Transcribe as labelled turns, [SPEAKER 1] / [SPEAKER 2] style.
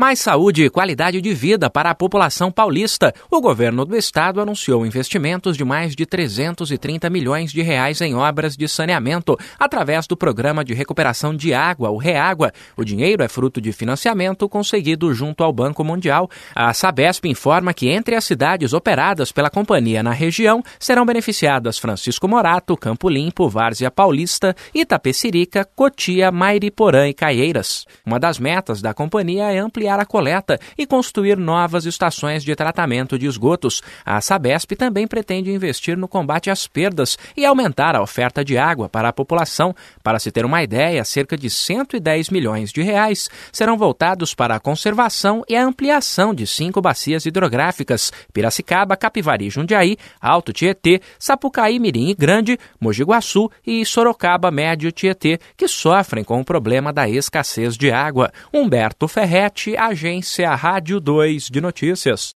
[SPEAKER 1] Mais saúde e qualidade de vida para a população paulista. O governo do estado anunciou investimentos de mais de 330 milhões de reais em obras de saneamento, através do Programa de Recuperação de Água, o REAGUA. O dinheiro é fruto de financiamento conseguido junto ao Banco Mundial. A Sabesp informa que entre as cidades operadas pela companhia na região serão beneficiadas Francisco Morato, Campo Limpo, Várzea Paulista, Itapecerica, Cotia, Mairiporã e Caieiras. Uma das metas da companhia é ampliar a coleta e construir novas estações de tratamento de esgotos. A Sabesp também pretende investir no combate às perdas e aumentar a oferta de água para a população. Para se ter uma ideia, cerca de 110 milhões de reais serão voltados para a conservação e a ampliação de 5 bacias hidrográficas: Piracicaba, Capivari, Jundiaí, Alto Tietê, Sapucaí, Mirim e Grande, Mogi Guaçu e Sorocaba, Médio Tietê, que sofrem com o problema da escassez de água. Humberto Ferretti, Agência Rádio 2 de Notícias.